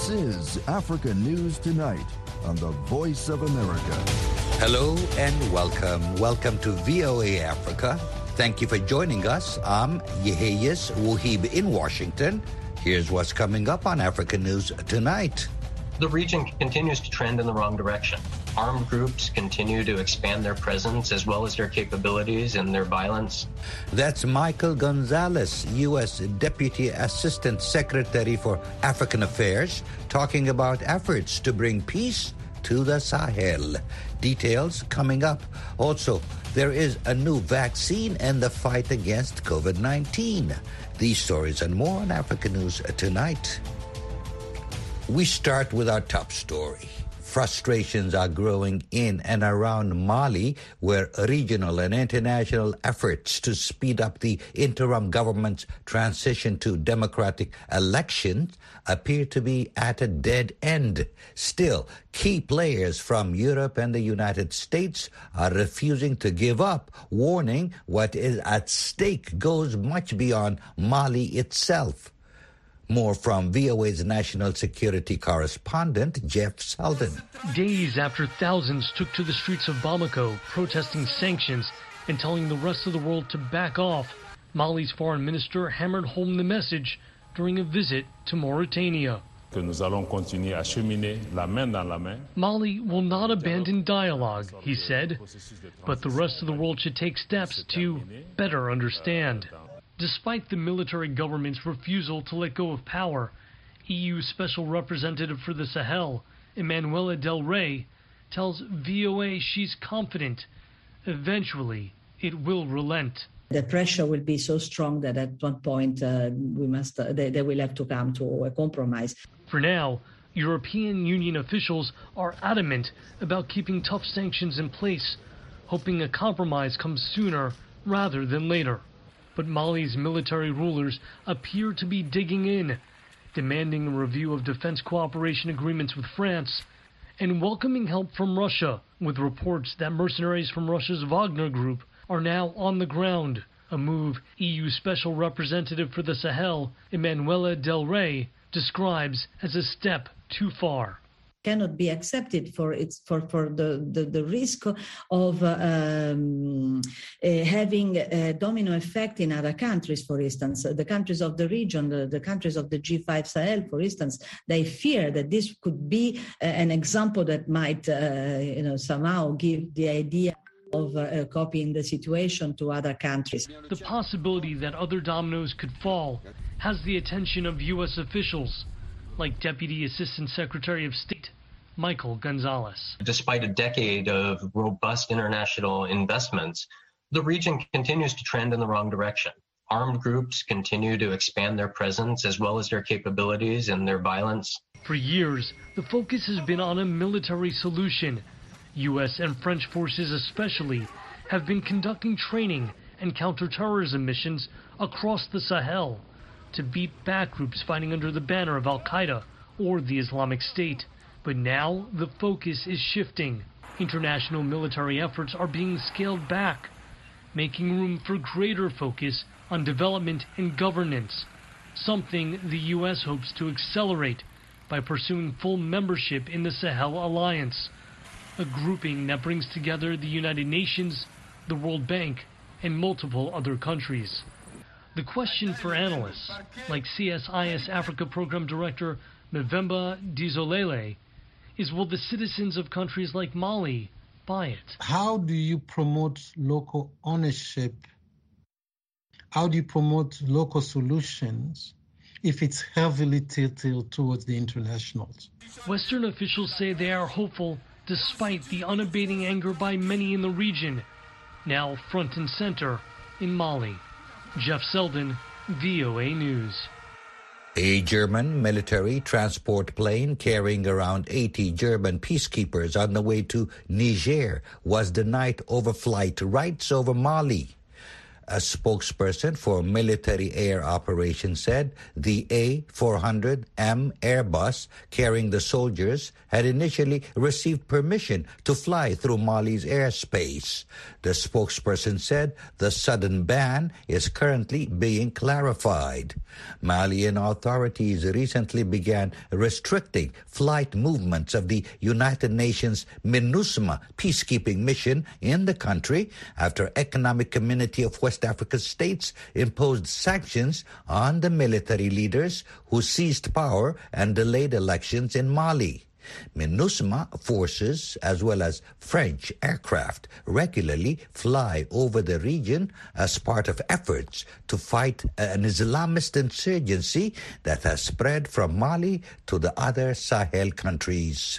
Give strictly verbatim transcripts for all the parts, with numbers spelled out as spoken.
This is Africa News Tonight on the Voice of America. Hello and welcome. Welcome to V O A Africa. Thank you for joining us. I'm Yeheyes Wuhib in Washington. Here's what's coming up on Africa News Tonight. The region continues to trend in the wrong direction. Armed groups continue to expand their presence as well as their capabilities and their violence. That's Michael Gonzalez, U S Deputy Assistant Secretary for African Affairs, talking about efforts to bring peace to the Sahel. Details coming up. Also, there is a new vaccine in the fight against COVID nineteen. These stories and more on Africa News Tonight. We start with our top story. Frustrations are growing in and around Mali, where regional and international efforts to speed up the interim government's transition to democratic elections appear to be at a dead end. Still, key players from Europe and the United States are refusing to give up, warning what is at stake goes much beyond Mali itself. More from V O A's national security correspondent, Jeff Selden. Days after thousands took to the streets of Bamako protesting sanctions and telling the rest of the world to back off, Mali's foreign minister hammered home the message during a visit to Mauritania. Mali will not abandon dialogue, he said, but the rest of the world should take steps to better understand. Despite the military government's refusal to let go of power, E U Special Representative for the Sahel, Emanuela Del Rey, tells V O A she's confident eventually it will relent. The pressure will be so strong that at one point uh, we must uh, they, they will have to come to a compromise. For now, European Union officials are adamant about keeping tough sanctions in place, hoping a compromise comes sooner rather than later. But Mali's military rulers appear to be digging in, demanding a review of defense cooperation agreements with France and welcoming help from Russia, with reports that mercenaries from Russia's Wagner Group are now on the ground, a move E U Special Representative for the Sahel, Emanuela Del Rey, describes as a step too far. Cannot be accepted for its for for the the, the risk of uh, um, uh, having a domino effect in other countries. For instance, the countries of the region, the, the countries of the G five Sahel, for instance, they fear that this could be uh, an example that might uh, you know somehow give the idea of uh, copying the situation to other countries. The possibility that other dominoes could fall has the attention of U S officials, like Deputy Assistant Secretary of State Michael Gonzalez. Despite a decade of robust international investments, the region continues to trend in the wrong direction. Armed groups continue to expand their presence as well as their capabilities and their violence. For years, the focus has been on a military solution. U S and French forces especially have been conducting training and counterterrorism missions across the Sahel to beat back groups fighting under the banner of Al-Qaeda or the Islamic State. But now the focus is shifting. International military efforts are being scaled back, making room for greater focus on development and governance, something the U S hopes to accelerate by pursuing full membership in the Sahel Alliance, a grouping that brings together the United Nations, the World Bank, and multiple other countries. The question for analysts, like C S I S Africa Program Director Mvemba Dizolele, is will the citizens of countries like Mali buy it? How do you promote local ownership? How do you promote local solutions if it's heavily tilted towards the internationals? Western officials say they are hopeful despite the unabating anger by many in the region, now front and center in Mali. Jeff Selden, V O A News. A German military transport plane carrying around eighty German peacekeepers on the way to Niger was denied overflight rights over Mali. A spokesperson for military air operations said the A four hundred M Airbus carrying the soldiers had initially received permission to fly through Mali's airspace. The spokesperson said the sudden ban is currently being clarified. Malian authorities recently began restricting flight movements of the United Nations MINUSMA peacekeeping mission in the country after Economic Community of West African states imposed sanctions on the military leaders who seized power and delayed elections in Mali. MINUSMA forces, as well as French aircraft, regularly fly over the region as part of efforts to fight an Islamist insurgency that has spread from Mali to the other Sahel countries.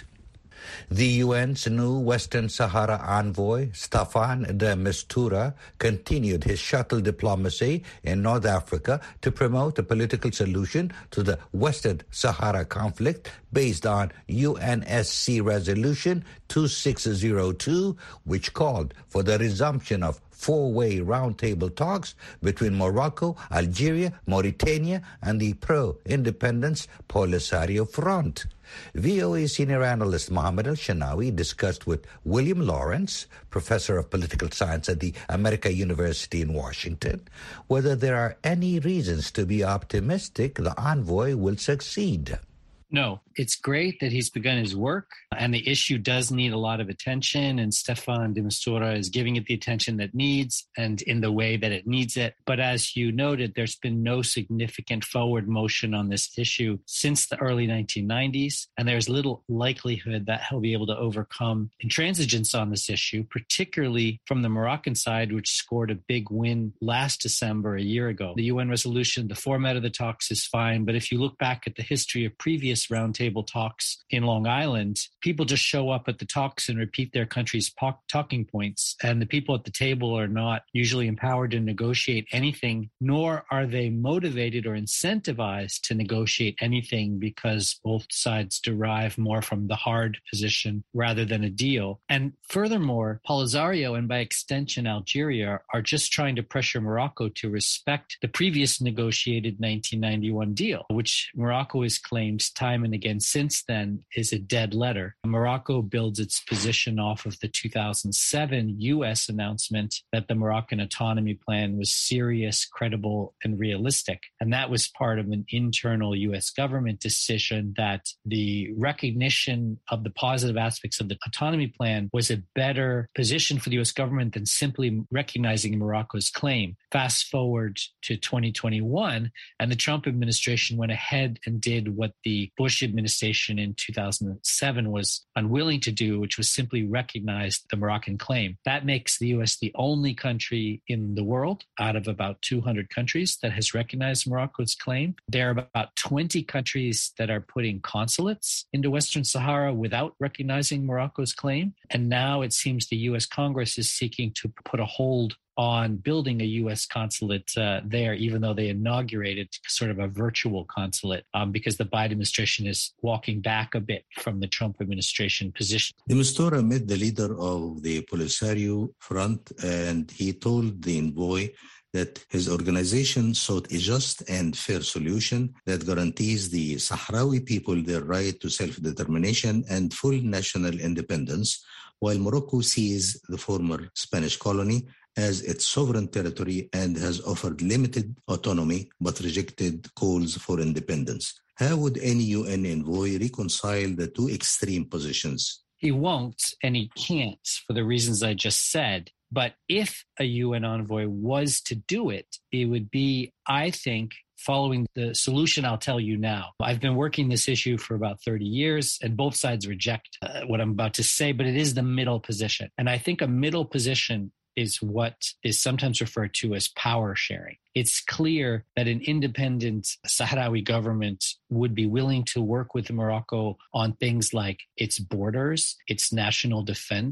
The U N's new Western Sahara envoy, Staffan de Mistura, continued his shuttle diplomacy in North Africa to promote a political solution to the Western Sahara conflict based on U N S C Resolution two six zero two, which called for the resumption of four-way roundtable talks between Morocco, Algeria, Mauritania, and the pro-independence Polisario Front. V O A senior analyst Mohammed Al-Shanawi discussed with William Lawrence, professor of political science at the American University in Washington, whether there are any reasons to be optimistic the envoy will succeed. No, it's great that he's begun his work, and the issue does need a lot of attention, and Staffan de Mistura is giving it the attention that needs and in the way that it needs it. But as you noted, there's been no significant forward motion on this issue since the early nineteen nineties, and there's little likelihood that he'll be able to overcome intransigence on this issue, particularly from the Moroccan side, which scored a big win last December, a year ago. The U N resolution, the format of the talks is fine, but if you look back at the history of previous roundtable talks in Long Island, people just show up at the talks and repeat their country's po- talking points. And the people at the table are not usually empowered to negotiate anything, nor are they motivated or incentivized to negotiate anything because both sides derive more from the hard position rather than a deal. And furthermore, Polisario and by extension Algeria are just trying to pressure Morocco to respect the previous negotiated nineteen ninety-one deal, which Morocco has claimed time and again since then is a dead letter. Morocco builds its position off of the two thousand seven U S announcement that the Moroccan autonomy plan was serious, credible, and realistic. And that was part of an internal U S government decision that the recognition of the positive aspects of the autonomy plan was a better position for the U S government than simply recognizing Morocco's claim. Fast forward to twenty twenty-one, and the Trump administration went ahead and did what the Bush administration in two thousand seven was unwilling to do, which was simply recognize the Moroccan claim. That makes the U S the only country in the world out of about two hundred countries that has recognized Morocco's claim. There are about twenty countries that are putting consulates into Western Sahara without recognizing Morocco's claim. And now it seems the U S Congress is seeking to put a hold on building a U S consulate uh, there, even though they inaugurated sort of a virtual consulate um, because the Biden administration is walking back a bit from the Trump administration position. De Mistura met the leader of the Polisario Front, and he told the envoy that his organization sought a just and fair solution that guarantees the Sahrawi people their right to self-determination and full national independence, while Morocco sees the former Spanish colony as its sovereign territory and has offered limited autonomy but rejected calls for independence. How would any U N envoy reconcile the two extreme positions? He won't, and he can't for the reasons I just said. But if a U N envoy was to do it, it would be, I think, following the solution I'll tell you now. I've been working this issue for about thirty years, and both sides reject uh, what I'm about to say, but it is the middle position. And I think a middle position is what is sometimes referred to as power sharing. It's clear that an independent Sahrawi government would be willing to work with Morocco on things like its borders, its national defense,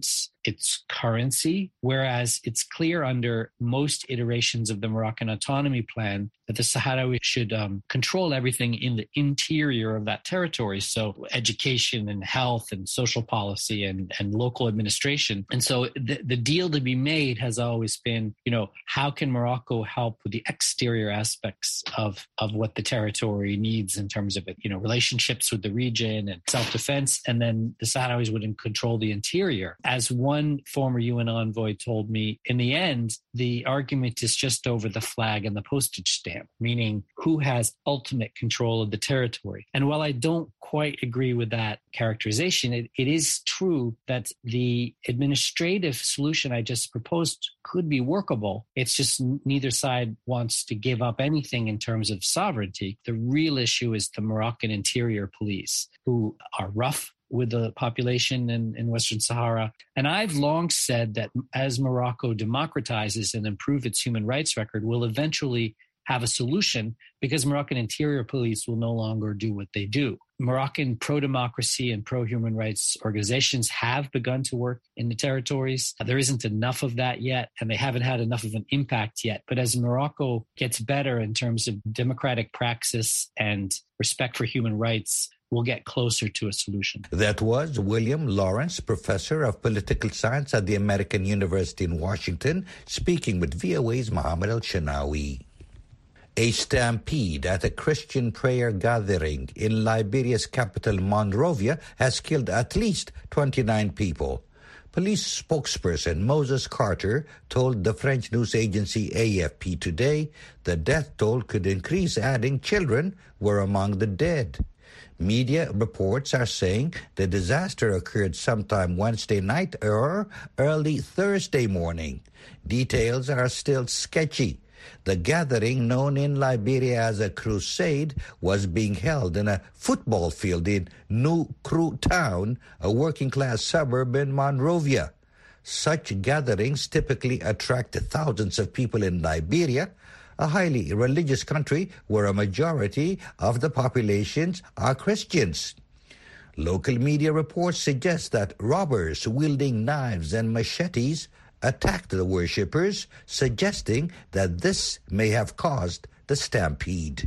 its currency, whereas it's clear under most iterations of the Moroccan autonomy plan that the Sahrawi should um, control everything in the interior of that territory. So education and health and social policy and, and local administration. And so the, the deal to be made has always been, you know, how can Morocco help with the exterior aspects of, of what the territory needs in terms of, you know, relationships with the region and self-defense, and then the Sahrawis would control the interior. As one former U N envoy told me, in the end, the argument is just over the flag and the postage stamp, meaning who has ultimate control of the territory. And while I don't quite agree with that characterization, it, it is true that the administrative solution I just proposed could be workable. It's just neither side wants to give up anything in terms of sovereignty. The real issue is the Moroccan interior police, who are rough with the population in, in Western Sahara. And I've long said that as Morocco democratizes and improves its human rights record, we'll eventually have a solution, because Moroccan interior police will no longer do what they do. Moroccan pro-democracy and pro-human rights organizations have begun to work in the territories. There isn't enough of that yet, and they haven't had enough of an impact yet. But as Morocco gets better in terms of democratic praxis and respect for human rights, we'll get closer to a solution. That was William Lawrence, professor of political science at the American University in Washington, speaking with V O A's Mohammed El-Shanawi. A stampede at a Christian prayer gathering in Liberia's capital, Monrovia, has killed at least twenty-nine people. Police spokesperson Moses Carter told the French news agency A F P today the death toll could increase, adding children were among the dead. Media reports are saying the disaster occurred sometime Wednesday night or early Thursday morning. Details are still sketchy. The gathering, known in Liberia as a crusade, was being held in a football field in New Kru Town, a working-class suburb in Monrovia. Such gatherings typically attract thousands of people in Liberia, a highly religious country where a majority of the populations are Christians. Local media reports suggest that robbers wielding knives and machetes attacked the worshippers, suggesting that this may have caused the stampede.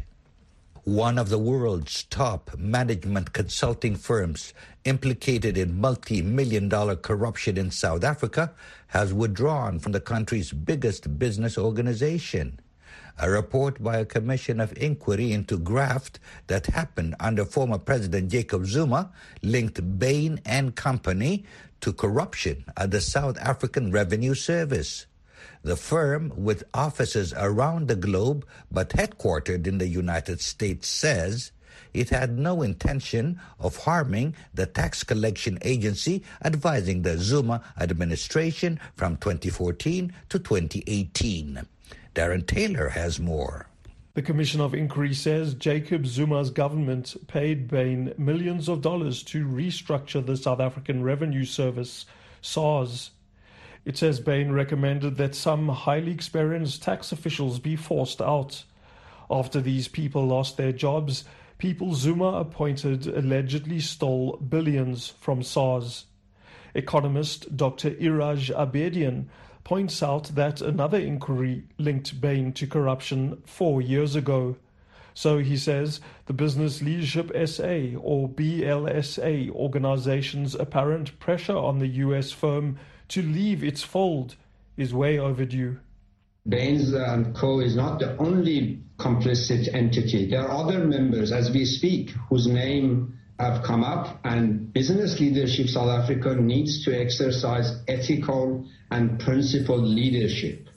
One of the world's top management consulting firms implicated in multi-million dollar corruption in South Africa has withdrawn from the country's biggest business organization. A report by a commission of inquiry into graft that happened under former President Jacob Zuma linked Bain and Company to corruption at the South African Revenue Service. The firm, with offices around the globe but headquartered in the United States, says it had no intention of harming the tax collection agency advising the Zuma administration from twenty fourteen to twenty eighteen. Darren Taylor has more. The Commission of Inquiry says Jacob Zuma's government paid Bain millions of dollars to restructure the South African Revenue Service, SARS. It says Bain recommended that some highly experienced tax officials be forced out. After these people lost their jobs, people Zuma appointed allegedly stole billions from SARS. Economist Doctor Iraj Abedian points out that another inquiry linked Bain to corruption four years ago. So he says the Business Leadership S A or B L S A organization's apparent pressure on the U S firm to leave its fold is way overdue. Bain's and Co. is not the only complicit entity. There are other members as we speak whose name have come up, and business leadership South Africa needs to exercise ethical and principled leadership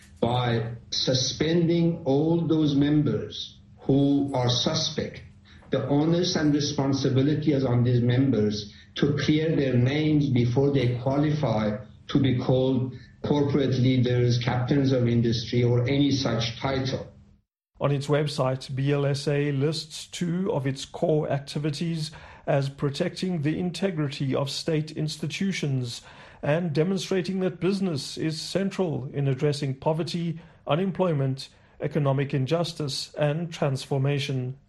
by suspending all those members who are suspect. The onus and responsibility is on these members to clear their names before they qualify to be called corporate leaders, captains of industry, or any such title. On its website, B L S A lists two of its core activities as protecting the integrity of state institutions and demonstrating that business is central in addressing poverty, unemployment, economic injustice, and transformation.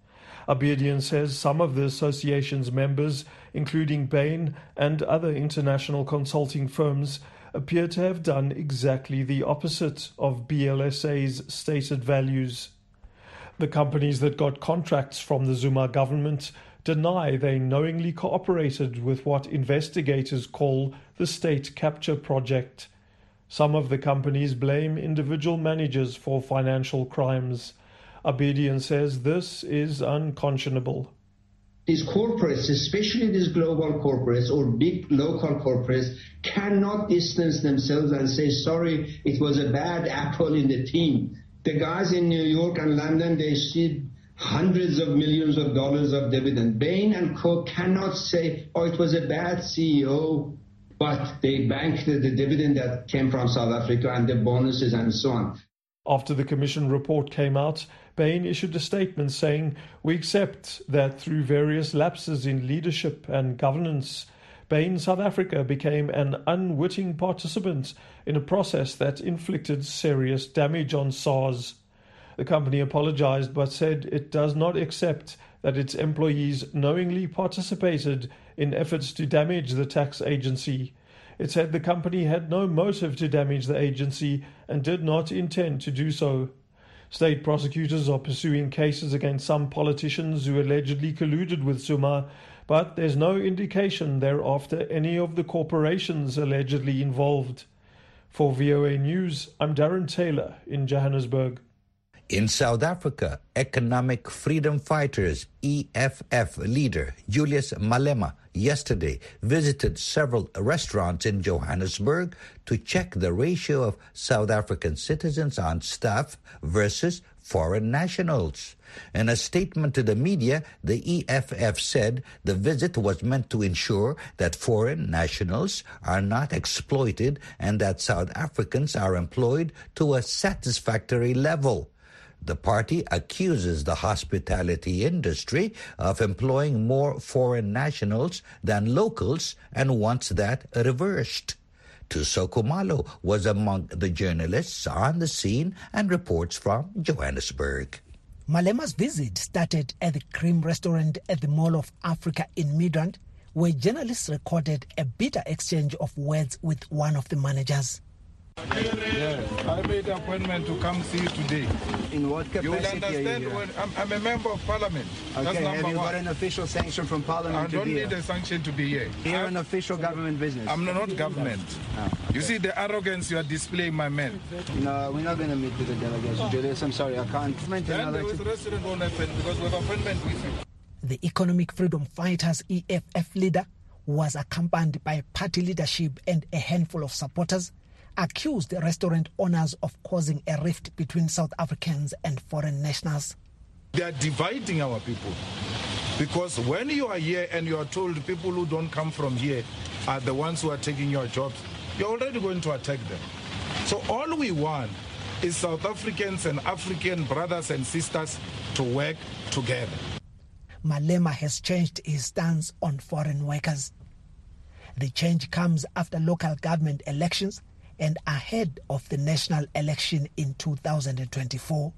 Abedian says some of the association's members, including Bain and other international consulting firms, appear to have done exactly the opposite of B L S A's stated values. The companies that got contracts from the Zuma government deny they knowingly cooperated with what investigators call the state capture project. Some of the companies blame individual managers for financial crimes. Abedian says this is unconscionable. These corporates, especially these global corporates or big local corporates, cannot distance themselves and say, sorry, it was a bad apple in the team. The guys in New York and London, they received hundreds of millions of dollars of dividend. Bain and Co. cannot say, oh, it was a bad C E O, but they banked the dividend that came from South Africa and the bonuses and so on. After the Commission report came out, Bain issued a statement saying, we accept that through various lapses in leadership and governance, Bain South Africa became an unwitting participant in a process that inflicted serious damage on SARS. The company apologized but said it does not accept that its employees knowingly participated in efforts to damage the tax agency. It said the company had no motive to damage the agency and did not intend to do so. State prosecutors are pursuing cases against some politicians who allegedly colluded with Zuma, but there's no indication they're after any of the corporations allegedly involved. For V O A News, I'm Darren Taylor in Johannesburg. In South Africa, Economic Freedom Fighters E F F leader Julius Malema yesterday visited several restaurants in Johannesburg to check the ratio of South African citizens on staff versus foreign nationals. In a statement to the media, the E F F said the visit was meant to ensure that foreign nationals are not exploited and that South Africans are employed to a satisfactory level. The party accuses the hospitality industry of employing more foreign nationals than locals and wants that reversed. Tusoko Malo was among the journalists on the scene and reports from Johannesburg. Malema's visit started at the Cream restaurant at the Mall of Africa in Midrand, where journalists recorded a bitter exchange of words with one of the managers. Yes, I made an appointment to come see you today. In what capacity? You will understand when I'm, I'm a member of parliament. Okay, That's number have you one. got an official sanction from parliament I to don't be need here? a sanction to be here. You're an official government business. I'm not government. Oh, okay. You see the arrogance you are displaying, my man. No, we're not going to meet with the delegation, Julius. I'm sorry, I can't. Then the restaurant won't happen because we have appointment with you. The Economic Freedom Fighters E F F leader was accompanied by party leadership and a handful of supporters, accused the restaurant owners of causing a rift between South Africans and foreign nationals. They are dividing our people because when you are here and you are told people who don't come from here are the ones who are taking your jobs, you're already going to attack them. So all we want is South Africans and African brothers and sisters to work together. Malema has changed his stance on foreign workers. The change comes after local government elections and ahead of the national election in two thousand twenty-four.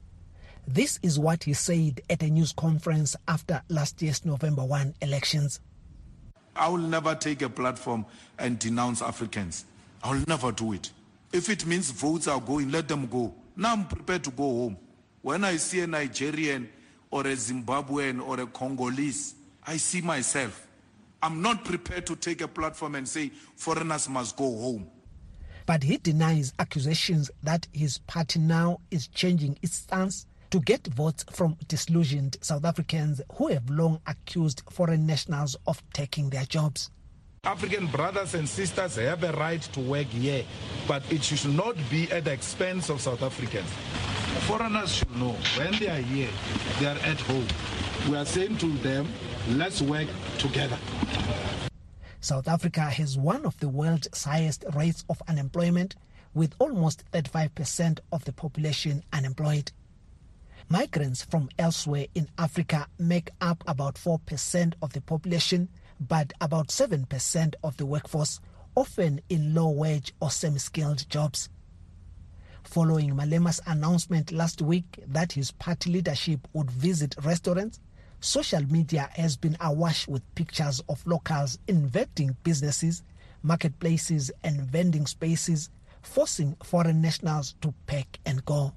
This is what he said at a news conference after last year's November first elections. I will never take a platform and denounce Africans. I will never do it. If it means votes are going, let them go. Now I'm prepared to go home. When I see a Nigerian or a Zimbabwean or a Congolese, I see myself. I'm not prepared to take a platform and say foreigners must go home. But he denies accusations that his party now is changing its stance to get votes from disillusioned South Africans who have long accused foreign nationals of taking their jobs. African brothers and sisters have a right to work here, but it should not be at the expense of South Africans. Foreigners should know when they are here, they are at home. We are saying to them, let's work together. South Africa has one of the world's highest rates of unemployment, with almost thirty-five percent of the population unemployed. Migrants from elsewhere in Africa make up about four percent of the population, but about seven percent of the workforce, often in low-wage or semi-skilled jobs. Following Malema's announcement last week that his party leadership would visit restaurants, Social media has been awash with pictures of locals invading businesses, marketplaces and vending spaces, forcing foreign nationals to pack and go.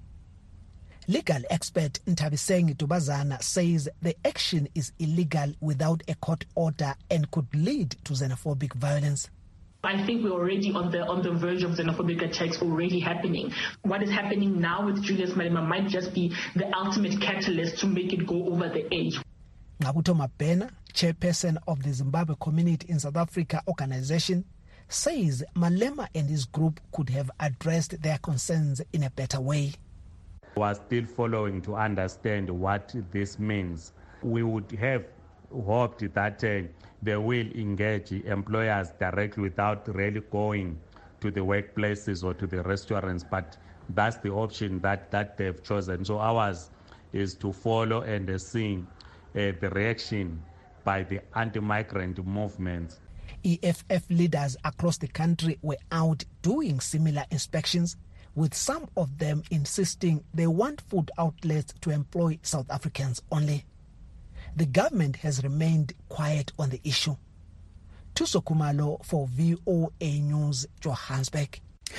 Legal expert Ntabiseng Dubazana says the action is illegal without a court order and could lead to xenophobic violence. I think we're already on the on the verge of xenophobic attacks already happening. What is happening now with Julius Malema might just be the ultimate catalyst to make it go over the edge. Ngabuto Mabena, chairperson of the Zimbabwe Community in South Africa organization, says Malema and his group could have addressed their concerns in a better way. We are still following to understand what this means. We would have hoped that uh, they will engage employers directly without really going to the workplaces or to the restaurants, but that's the option that, that they've chosen. So ours is to follow and uh, see uh, the reaction by the anti-migrant movements. E F F leaders across the country were out doing similar inspections, with some of them insisting they want food outlets to employ South Africans only. The government has remained quiet on the issue. Tuso Kumalo for V O A News, Johannesburg.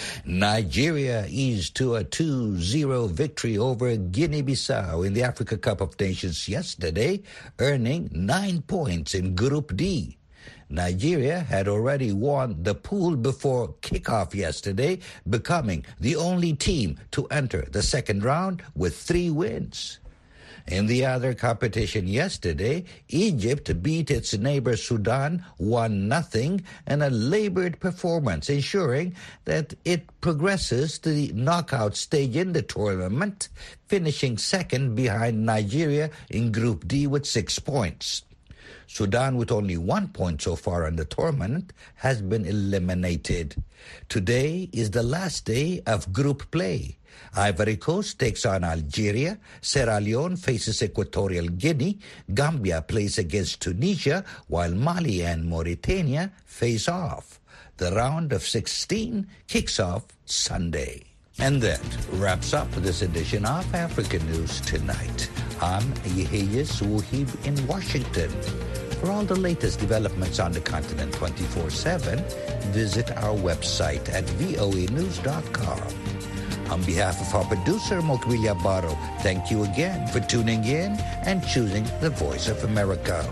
Nigeria eased to a two zero victory over Guinea-Bissau in the Africa Cup of Nations yesterday, earning nine points in Group D. Nigeria had already won the pool before kickoff yesterday, becoming the only team to enter the second round with three wins. In the other competition yesterday, Egypt beat its neighbor Sudan one nothing in a labored performance, ensuring that it progresses to the knockout stage in the tournament, finishing second behind Nigeria in Group D with six points. Sudan, with only one point so far in the tournament, has been eliminated. Today is the last day of group play. Ivory Coast takes on Algeria, Sierra Leone faces Equatorial Guinea, Gambia plays against Tunisia, while Mali and Mauritania face off. The round of sixteen kicks off Sunday. And that wraps up this edition of African News Tonight. I'm Yehia Suhib in Washington. For all the latest developments on the continent twenty-four seven, visit our website at voa news dot com. On behalf of our producer, Mokwilia Baro, thank you again for tuning in and choosing the Voice of America.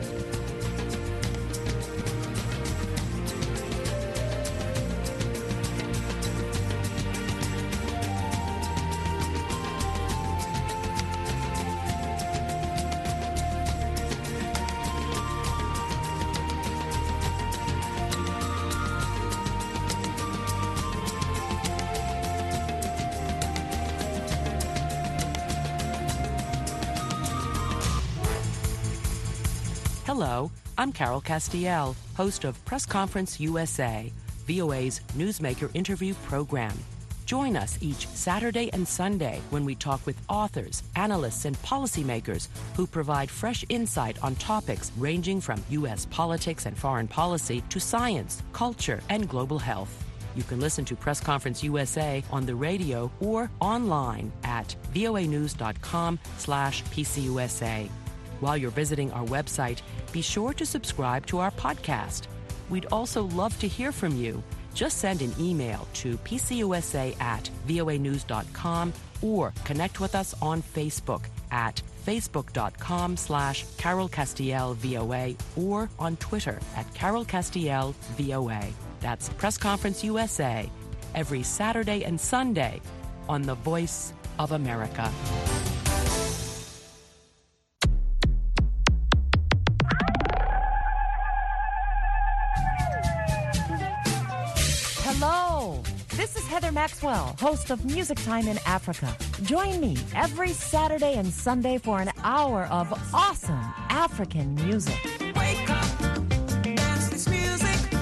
Hello, I'm Carol Castiel, host of Press Conference U S A, V O A's newsmaker interview program. Join us each Saturday and Sunday when we talk with authors, analysts, and policymakers who provide fresh insight on topics ranging from U S politics and foreign policy to science, culture, and global health. You can listen to Press Conference U S A on the radio or online at voa news dot com slash P C U S A. While you're visiting our website, be sure to subscribe to our podcast. We'd also love to hear from you. Just send an email to p c u s a at voa news dot com or connect with us on Facebook at facebook dot com slash Carol Castiel V O A or on Twitter at Carol Castiel V O A. That's Press Conference U S A, every Saturday and Sunday on the Voice of America. Hello, this is Heather Maxwell, host of Music Time in Africa. Join me every Saturday and Sunday for an hour of awesome African music. Wake up, dance this music.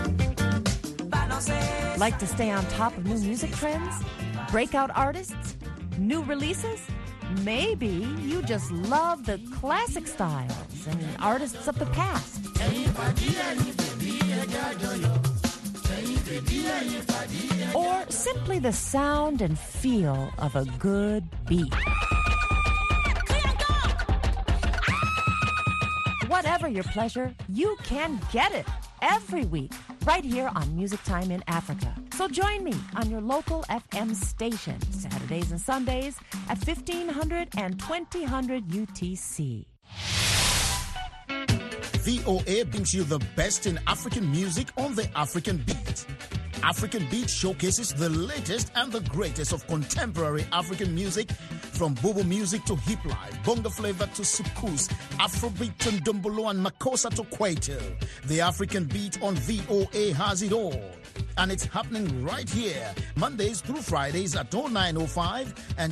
Like to stay on top of new music trends? Breakout artists? New releases? Maybe you just love the classic styles and artists of the past. Or simply the sound and feel of a good beat. Whatever your pleasure, you can get it every week right here on Music Time in Africa. So join me on your local F M station Saturdays and Sundays at fifteen hundred and twenty hundred U T C. V O A brings you the best in African music on the African Beat. African Beat showcases the latest and the greatest of contemporary African music, from Bobo music to hip life, bongo flavor to soukous, Afrobeat to ndombolo and makossa to kwaito. The African Beat on V O A has it all. And it's happening right here, Mondays through Fridays at oh nine oh five and